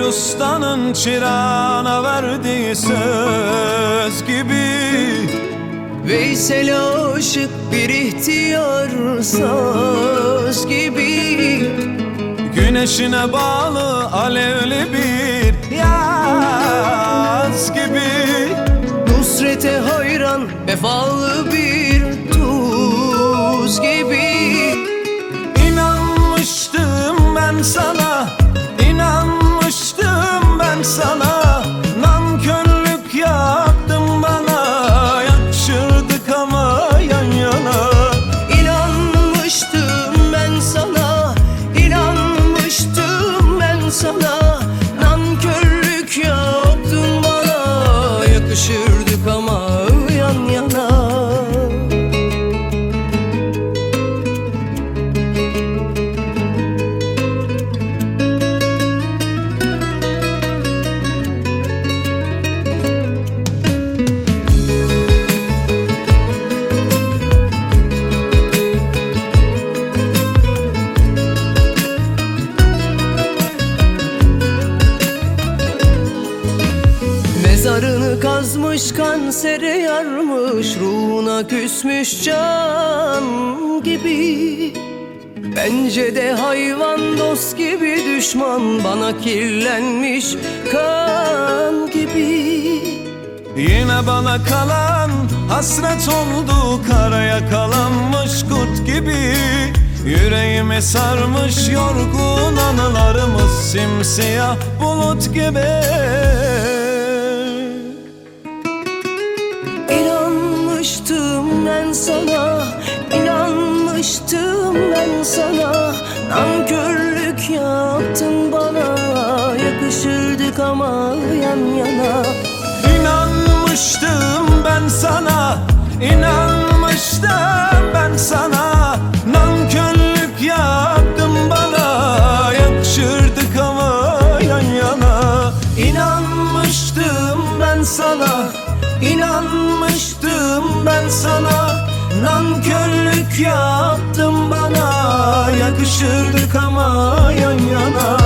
ustanın çırağına verdiği söz gibi. Veysel'e aşık bir ihtiyar söz gibi. Güneşine bağlı alevli bir yaz gibi. Nusret'e hayran vefalı bir tuz gibi. İnanmıştım ben sana, inanmıştım ben sana. Nankörlük yaptın bana, yakışırdık ama yan yana. İnanmıştım ben sana, inanmıştım ben sana. Nankörlük yaptın bana, yakışırdık ama yan yana. Mezarını kazmış, kansere yarmış, ruhuna küsmüş can gibi. Bence de hayvan dost gibi, düşman bana kirlenmiş kan gibi. Yine bana kalan hasret oldu, kara yakalanmış kurt gibi. Yüreğimi sarmış yorgun anılarımız, simsiyah bulut gibi. İnanmıştım ben sana, inanmıştım ben sana. Nankörlük yaptın bana, yakışırdık ama yan yana. İnanmıştım ben sana, inanmıştım ben sana. Nankörlük yaptın bana, yakışırdık ama yan yana. İnanmıştım ben sana, İnanmıştım ben sana. Nankörlük yaptın bana, yakışırdık ama yan yana.